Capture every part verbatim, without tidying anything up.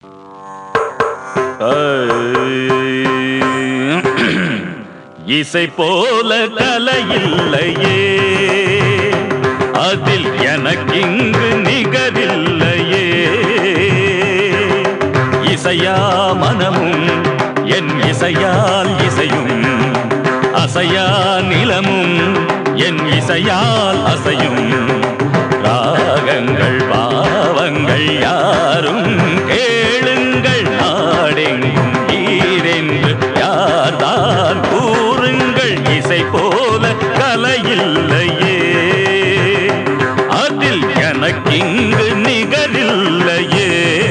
இசை போல கலையில்லையே, அதில் எனக்கிங்கு நிகரில்லையே. இசையா மனமும் என் இசையால் இசையும், அசையா நிலமும் என் இசையால் அசையும். ராகங்கள் பாவங்கள் யாரும் கேளுங்கள், நாடெங்கும் ஈரென்று யார்தான் கூறுங்கள். இசை போல கலையில்லையே, அதில் எனக்கிங்கு நிகரில்லையே.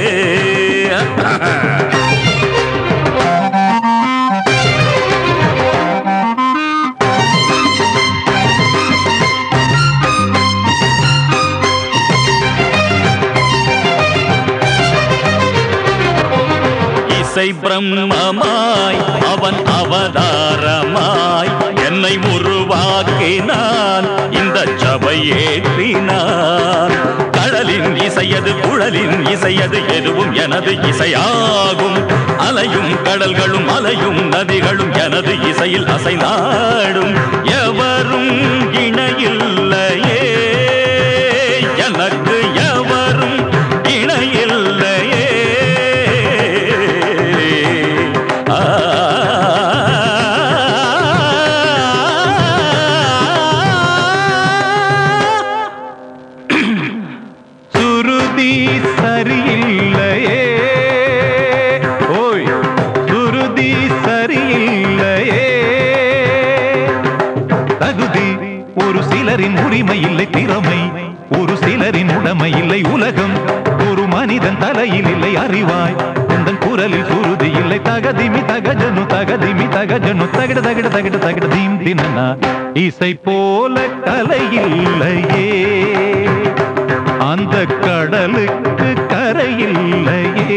இசை பிரம்மமாய் அவன் அவதாரமாய் என்னை உருவாக்கினான், இந்த சபை ஏற்றினான். கடலின் இசையது குழலின் இசையது எதுவும் எனது இசையாகும். அலையும் கடல்களும் அலையும் நதிகளும் எனது இசையில் அசைநாடும். எவரும் இணையில்லையே, எனக்கு எவரும் இணையில்லையே. சுருதி சரியில்லையே, ஓய் சுருதி சரியில்லையே. தகுதி ஒரு சிலரின் உரிமை இல்லை, திறமை ஒரு சிலரின் உடைமை இல்லை. உலகம் ஒரு மனிதன் தலையில் இல்லை, அறிவாய் உந்தன் குரலில் சுருதி இல்லை. தகதிமி தகஜனு தகதிமி தகஜனு தகிட தகிட தகிட தகிட தீம் தினனா. இசை போல கலையில்லையே, அந்த கடலுக்கு கரையில்லையே.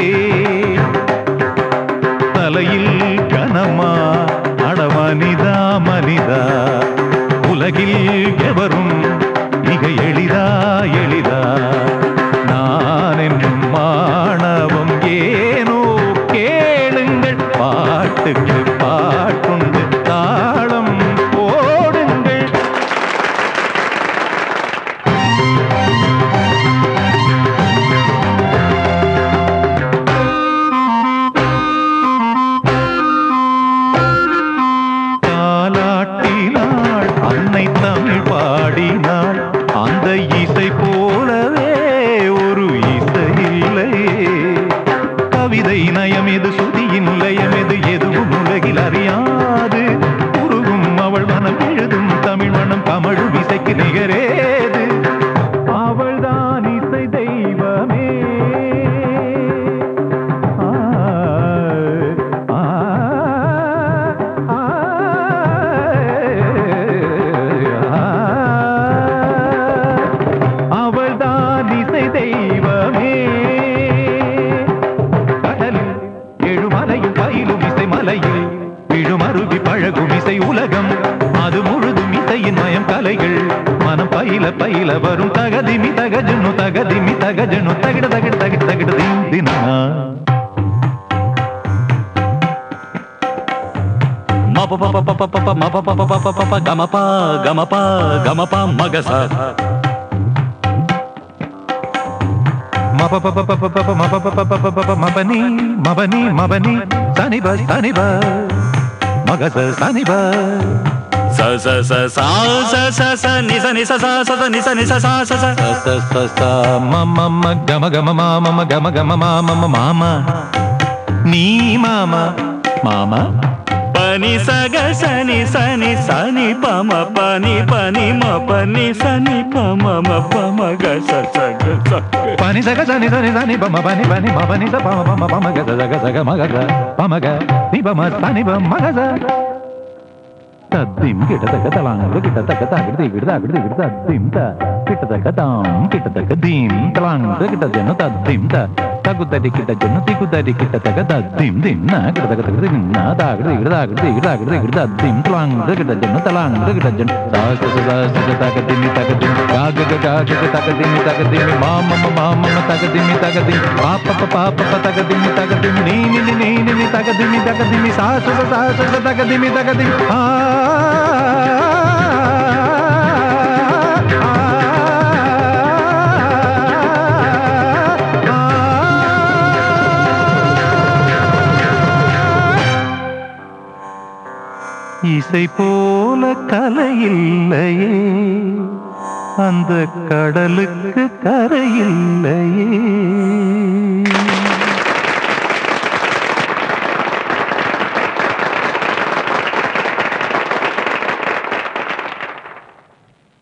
தலையில் கனமா அடமனிதா மனிதா, உலகில் எவரும் மிக எளிதா எளிதா. நான் என்னும் மாணவம் ஏனோ கேளுங்கள், பாட்டுக்கு பாட்டுண்டு தாளம் போடுங்கள். தாலாட்டினாள் அன்னை தமிழ் பாடினாள், அந்த இசை போலவே ஒரு இசை இல்லையே. கவிதை நயம் எது, சுதியின் லயம் எது, எதுவும் உலகில் அறியாது. உருகும் அவள் மனம் எழுதும் தமிழ் மனம், கமழும் இசைக்கு நிகரேது. அவள்தான் இசை தெய்வமே. அவள்தான் இசை தெய்வமே. கடலில் எழுமலையும் பயிலும் இசை மலையில் விழும் அருவி பழகும் இசை உலகம், அது முழுதும் இசையின் மயம். கலைகள் மனம் பயில பயில வரும். தகதிமி தகஜனு தகதிமி தகஜனு தகிட தகிட தகிட தகிட தீம் தினனா. மப பப பப பப மப பப பப பப கமபா கமபா கமபா மகசா. மப பப பப பப மப பப பப பப மபனி மபனி மபனி சனிப சனிப மகச சனிப. ச ச ச ச ச ச ச நி ச நி ச ச ச நி ச நி ச ச ச ச ச ச ச மம ம கம கம மாம கம கம மாம மாமா. நீ மாமா மாமா. பனி சக சனி சனி சனி பம பனி பனி ம பனி சனி பம ம பம க ச ச க ச. பனி சக சனி சனி சனி பம பனி பனி ம பனி ச பம பம பம க ச க ச க ம க ச பம க நீ பம சனி பம ம க ச. தத்திம் கிட்டத்தக்க தலாங்க கிட்டத்தக்க தாகிடுதி கிடுதா கிடுதி கிடுதா திம் த கிட்டத்தக்க தாம் கிட்டத்தக்க தீம் தலாங்க கிட்டத்தன தத்திம் த தகுதடி கிட்ட ஜொன்னு திகுதடி கிட்ட தக தத்திம் தின்னா கிட்ட தக தக தின்னா தாகடி கிட்ட தாகடி கிட்ட தாகடி கிட்ட தத்திம் துலாங் கிட்ட ஜொன்னு தலாங் கிட்ட ஜொன்னு தாச தாச தக திமி தக திமி காக காக தக திமி தக திமி மாம மாம தக திமி தக திமி பாப்ப பாப்ப தக திமி தக திமி நீ நீ நீ நீ தக திமி தக திமி சாச சாச தக திமி தக திமி ஆ இசை போல கலையில்லையே அந்த கடலுக்கு கரையில்லையே